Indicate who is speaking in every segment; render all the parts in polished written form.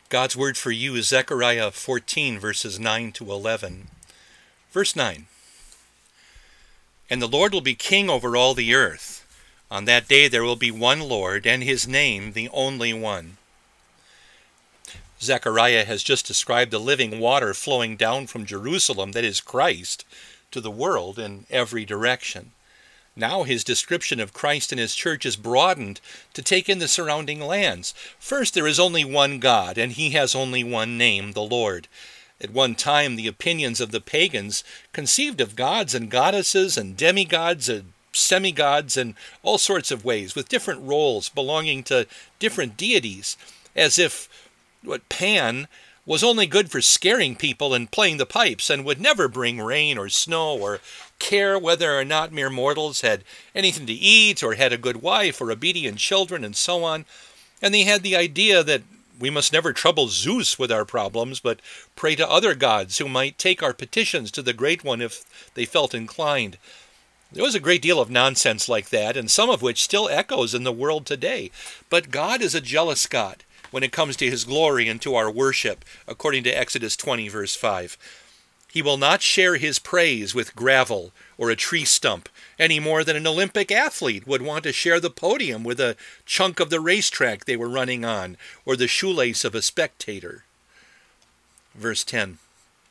Speaker 1: God's word for you is Zechariah 14, verses 9 to 11. Verse 9. And the Lord will be king over all the earth. On that day there will be one Lord, and his name the only one. Zechariah has just described the living water flowing down from Jerusalem, that is Christ, to the world in every direction. Now his description of Christ and his church is broadened to take in the surrounding lands. First, there is only one God, and he has only one name, the Lord. At one time, the opinions of the pagans conceived of gods and goddesses and demigods and semigods in all sorts of ways, with different roles belonging to different deities, as if Pan was only good for scaring people and playing the pipes and would never bring rain or snow or care whether or not mere mortals had anything to eat or had a good wife or obedient children and so on. And they had the idea that we must never trouble Zeus with our problems, but pray to other gods who might take our petitions to the Great One if they felt inclined. There was a great deal of nonsense like that, and some of which still echoes in the world today. But God is a jealous God when it comes to his glory and to our worship, according to Exodus 20, verse 5. He will not share his praise with gravel or a tree stump, any more than an Olympic athlete would want to share the podium with a chunk of the racetrack they were running on, or the shoelace of a spectator. Verse 10.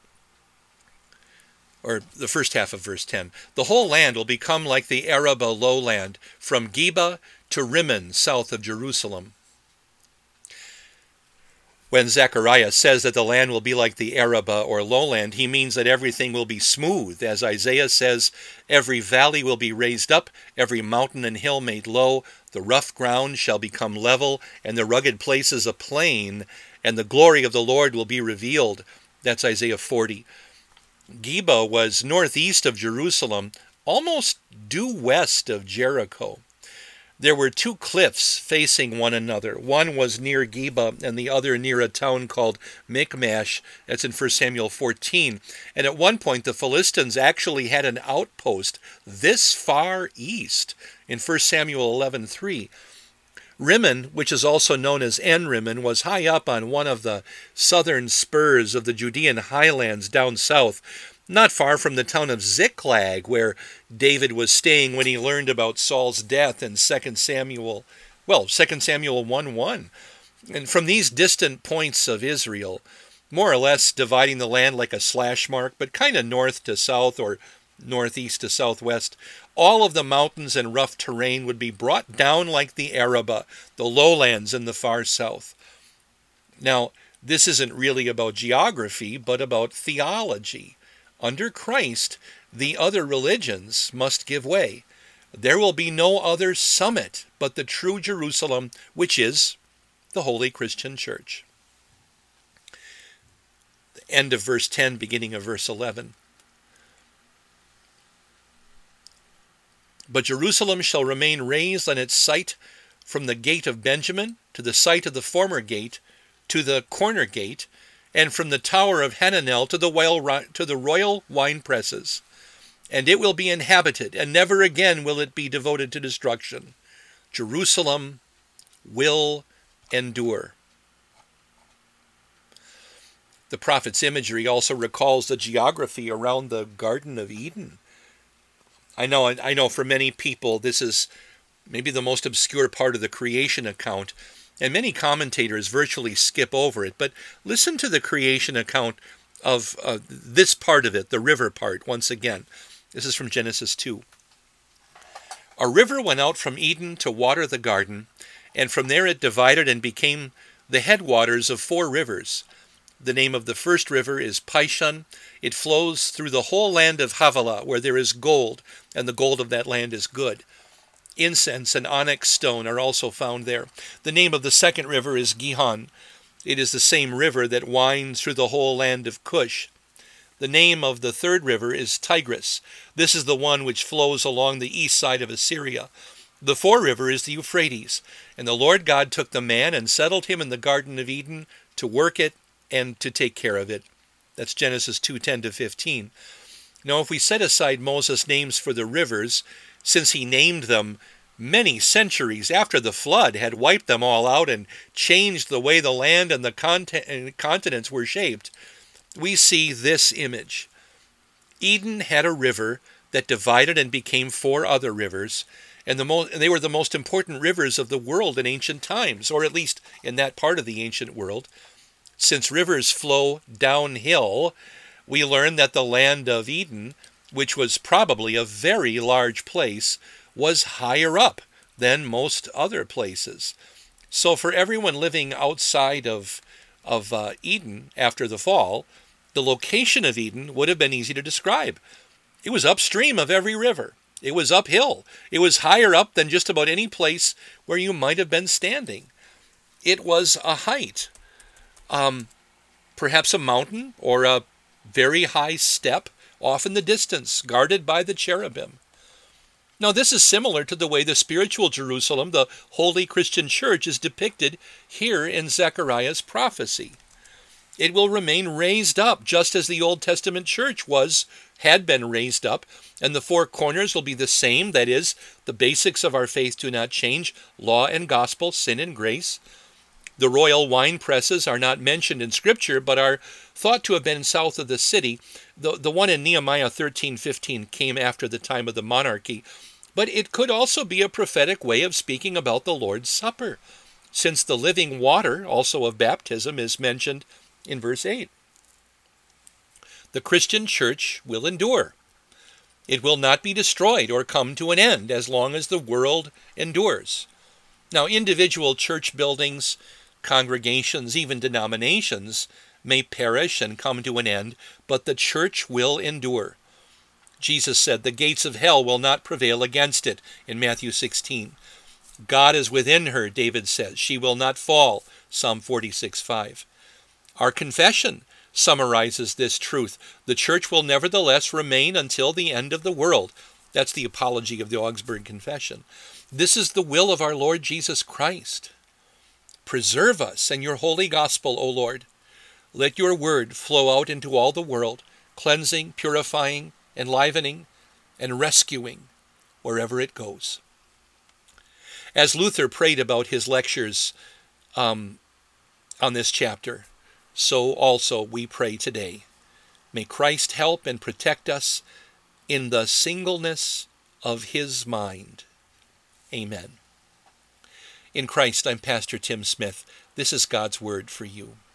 Speaker 1: Or the first half of verse 10. The whole land will become like the Arabah lowland, from Geba to Rimmon, south of Jerusalem. When Zechariah says that the land will be like the Arabah or lowland, he means that everything will be smooth. As Isaiah says, every valley will be raised up, every mountain and hill made low, the rough ground shall become level, and the rugged places a plain, and the glory of the Lord will be revealed. That's Isaiah 40. Geba was northeast of Jerusalem, almost due west of Jericho. There were two cliffs facing one another. One was near Geba and the other near a town called Michmash. That's in 1 Samuel 14. And at one point the Philistines actually had an outpost this far east in 1 Samuel 11:3. Rimmon, which is also known as En Rimmon, was high up on one of the southern spurs of the Judean highlands down south, not far from the town of Ziklag, where David was staying when he learned about Saul's death in 2 Samuel 1:1. And from these distant points of Israel, more or less dividing the land like a slash mark, but kind of north to south or northeast to southwest, all of the mountains and rough terrain would be brought down like the Arabah, the lowlands in the far south. Now, this isn't really about geography, but about theology. Under Christ, the other religions must give way. There will be no other summit but the true Jerusalem, which is the Holy Christian Church. The end of verse 10, beginning of verse 11. But Jerusalem shall remain raised on its site from the gate of Benjamin to the site of the former gate to the corner gate, and from the tower of Hananel to the royal wine presses. And it will be inhabited, and never again will it be devoted to destruction. Jerusalem will endure. The prophet's imagery also recalls the geography around the Garden of Eden. I know for many people this is maybe the most obscure part of the creation account, and many commentators virtually skip over it. But listen to the creation account of this part of it, the river part, once again. This is from Genesis 2. A river went out from Eden to water the garden, and from there it divided and became the headwaters of 4 rivers. The name of the first river is Pishon. It flows through the whole land of Havilah, where there is gold, and the gold of that land is good. Incense and onyx stone are also found there. The name of the second river is Gihon. It is the same river that winds through the whole land of Cush. The name of the third river is Tigris. This is the one which flows along the east side of Assyria. The fourth river is the Euphrates. And the Lord God took the man and settled him in the Garden of Eden to work it and to take care of it. That's Genesis 2:10-15. Now, if we set aside Moses' names for the rivers, since he named them many centuries after the flood had wiped them all out and changed the way the land and the continents were shaped, we see this image. Eden had a river that divided and became 4 other rivers, and they were the most important rivers of the world in ancient times, or at least in that part of the ancient world. Since rivers flow downhill, we learn that the land of Eden, which was probably a very large place, was higher up than most other places. So for everyone living outside of Eden after the fall, the location of Eden would have been easy to describe. It was upstream of every river. It was uphill. It was higher up than just about any place where you might have been standing. It was a height, perhaps a mountain or a very high step off in the distance, guarded by the cherubim. Now, this is similar to the way the spiritual Jerusalem, the holy Christian church, is depicted here in Zechariah's prophecy. It will remain raised up, just as the Old Testament church had been raised up, and the 4 corners will be the same. That is, the basics of our faith do not change: law and gospel, sin and grace. The royal wine presses are not mentioned in Scripture, but are thought to have been south of the city. The one in Nehemiah 13:15 came after the time of the monarchy, but it could also be a prophetic way of speaking about the Lord's Supper, since the living water, also of baptism, is mentioned in verse 8. The Christian church will endure. It will not be destroyed or come to an end as long as the world endures. Now, individual church buildings, congregations, even denominations may perish and come to an end, but the church will endure. Jesus said, "The gates of hell will not prevail against it," in Matthew 16. God is within her, David says. She will not fall, Psalm 46:5. Our confession summarizes this truth. The church will nevertheless remain until the end of the world. That's the apology of the Augsburg Confession. This is the will of our Lord Jesus Christ. Preserve us in your holy gospel, O Lord. Let your word flow out into all the world, cleansing, purifying, enlivening, and rescuing wherever it goes. As Luther prayed about his lectures on this chapter, so also we pray today. May Christ help and protect us in the singleness of his mind. Amen. In Christ, I'm Pastor Tim Smith. This is God's Word for you.